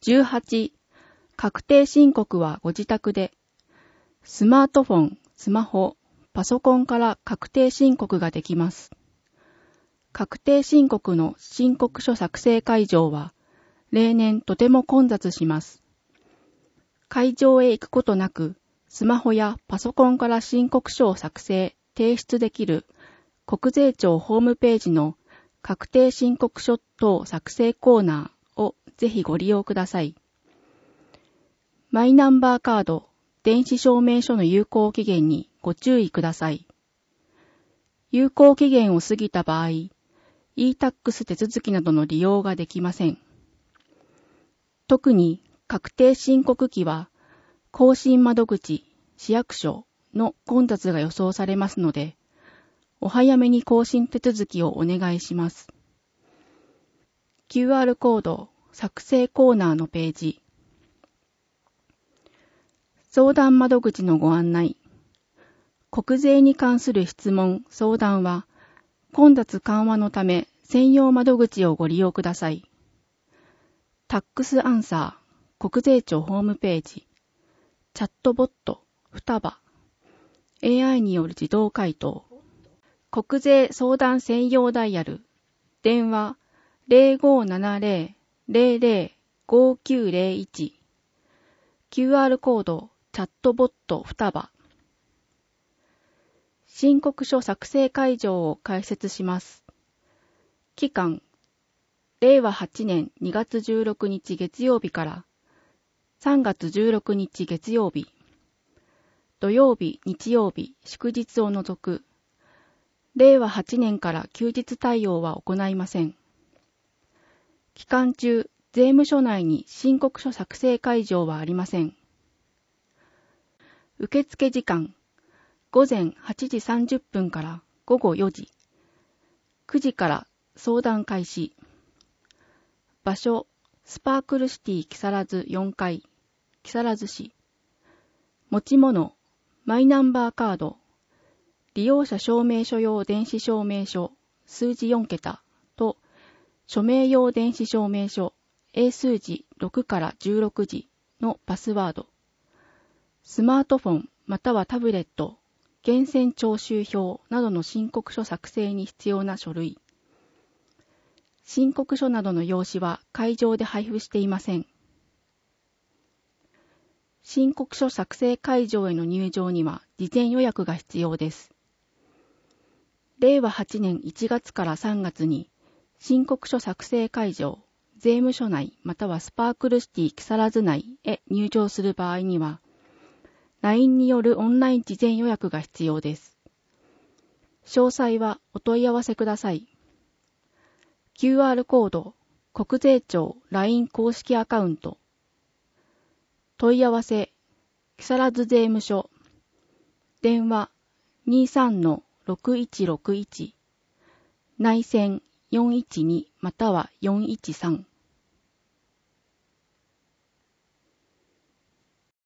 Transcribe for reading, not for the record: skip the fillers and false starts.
18、確定申告はご自宅で。スマートフォン、スマホ、パソコンから確定申告ができます。確定申告の申告書作成会場は、例年とても混雑します。会場へ行くことなく、スマホやパソコンから申告書を作成、提出できる国税庁ホームページの確定申告書等作成コーナーをぜひご利用ください。マイナンバーカード、電子証明書の有効期限にご注意ください。有効期限を過ぎた場合、e-tax 手続きなどの利用ができません。特に確定申告期は、更新窓口、市役所の混雑が予想されますので、お早めに更新手続きをお願いします。QR コード、作成コーナーのページ。相談窓口のご案内。国税に関する質問、相談は、混雑緩和のため専用窓口をご利用ください。タックスアンサー、国税庁ホームページ。チャットボット、双葉。AI による自動回答。国税相談専用ダイヤル。電話 0570-005901。QR コード、チャットボット、双葉。申告書作成会場を開設します。期間、令和8年2月16日月曜日から3月16日月曜日、土曜日、日曜日、祝日を除く、令和8年から休日対応は行いません。期間中、税務署内に申告書作成会場はありません。受付時間、午前8時30分から午後4時、9時から相談開始。場所、スパークルシティ木更津4階、木更津市。持ち物、マイナンバーカード、利用者証明書用電子証明書、数字4桁と、署名用電子証明書、英数字6から16字のパスワード。スマートフォンまたはタブレット、源泉徴収票などの申告書作成に必要な書類。申告書などの用紙は会場で配布していません。申告書作成会場への入場には事前予約が必要です。令和8年1月から3月に申告書作成会場、税務署内またはスパークルシティ木更津内へ入場する場合には、LINE によるオンライン事前予約が必要です。詳細はお問い合わせください。QR コード、国税庁 LINE 公式アカウント。問い合わせ、木更津税務署。電話 23-6161。内線412または413。